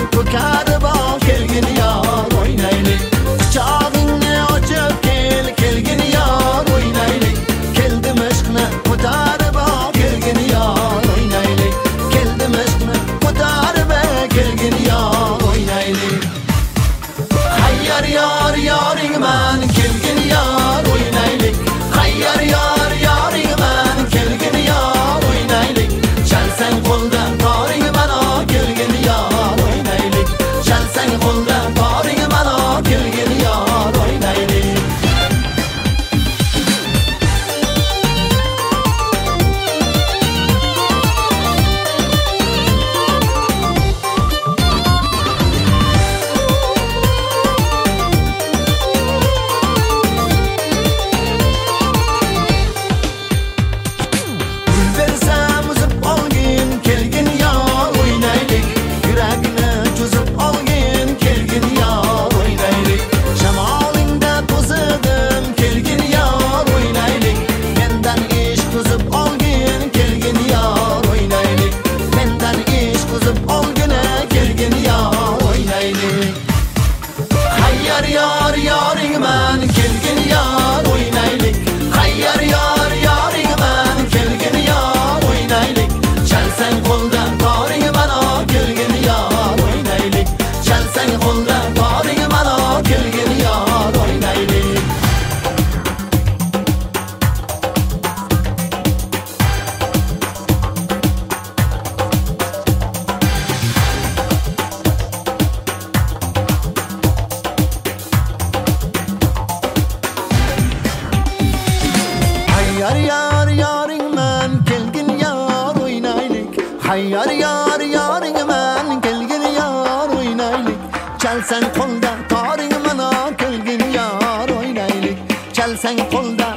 ko'karib ol kelgin yor o'ynaylik. Quchog'ingni ochib kelgin yor o'ynaylik. Keldim ishqni ko'tarib ol kelgin yor o'ynaylik. Keldim ishqni ko'tarib kelgin yor o'ynaylik. Hayyar yor yoringman kelgin yor o'ynaylik. Hayyar yor yoringman kelgin yor o'ynaylik. Chalsang qo'ldan toring mana kelgin yor o'ynaylik. Chalsang qo'ldan toring mana kelgin yor o'ynaylik. Hayyar yor yoringman kelgin yor o'ynaylik. Hayyar yor yoringman kelgin yor o'ynaylik. Chalsang qo'ldan toring mana kelgin yor o'ynaylik. Chalsang qo'ldan toring mana kelgin yor o'ynaylik. Hayyar yor yoringman kelgin yor o'ynaylik. Hayyar yor yoringman kelgin yor o'ynaylik. Chalsang qo'ldan toring mana kelgin yor o'ynaylik. Chalsang qo'ldan